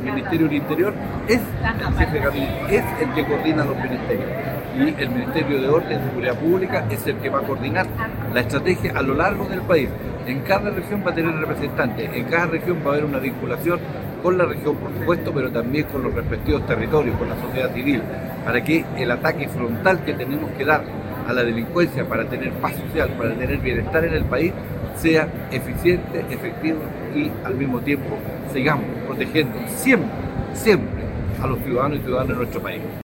Ministerio del Interior es el jefe de gabinete, es el que coordina los ministerios. Y el Ministerio de Orden y Seguridad Pública es el que va a coordinar la estrategia a lo largo del país. En cada región va a tener representantes, en cada región va a haber una vinculación con la región, por supuesto, pero también con los respectivos territorios, con la sociedad civil, para que el ataque frontal que tenemos que dar a la delincuencia para tener paz social, para tener bienestar en el país, sea eficiente, efectivo y al mismo tiempo sigamos protegiendo siempre, siempre a los ciudadanos y ciudadanas de nuestro país.